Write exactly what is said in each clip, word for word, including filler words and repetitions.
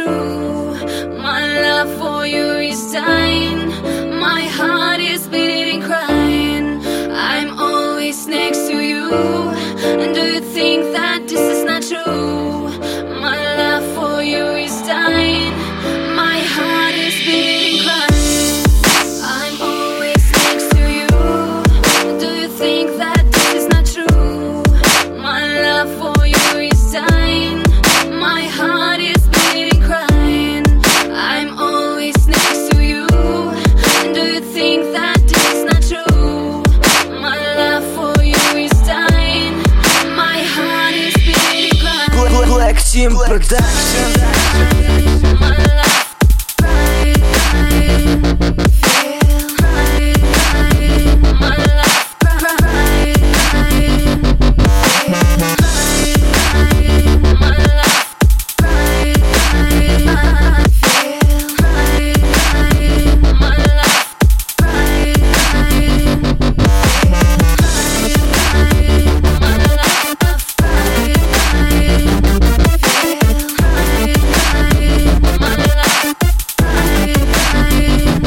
true. My love for you is dying. My heart is beating, crying. I'm always next to you. And do you think that this is not true? My love for you is dying. My heart is beating, crying. I'm always next to you. Do you think that this is not true? My love for you is dying. My heart is beating, crying. I'm always next to you. Do you think that this is not true? My love for you is dying. My heart is beating, crying. Black Team Production. My love, crying, crying. Feel crying, crying. My love, crying, crying. Feel crying, crying. My love, crying, crying. Feel crying, crying. My love, crying, crying. Feel crying, crying. My love, crying, crying. Feel crying, crying. My love, crying, crying.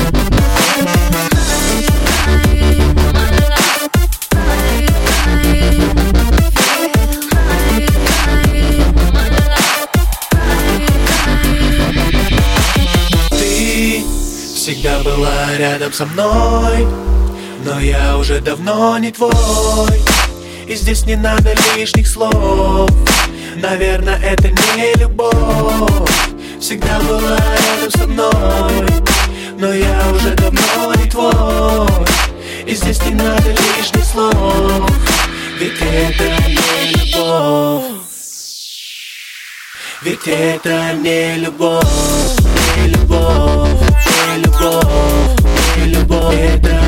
Ты всегда была рядом со мной, но я уже давно не твой. И здесь не надо лишних слов. Наверное, это не любовь. Всегда была рядом со мной, но я уже давно не твой. И здесь не надо лишних слов. Ведь это не любовь. Ведь это не любовь. Не любовь, не любовь, не любовь. Это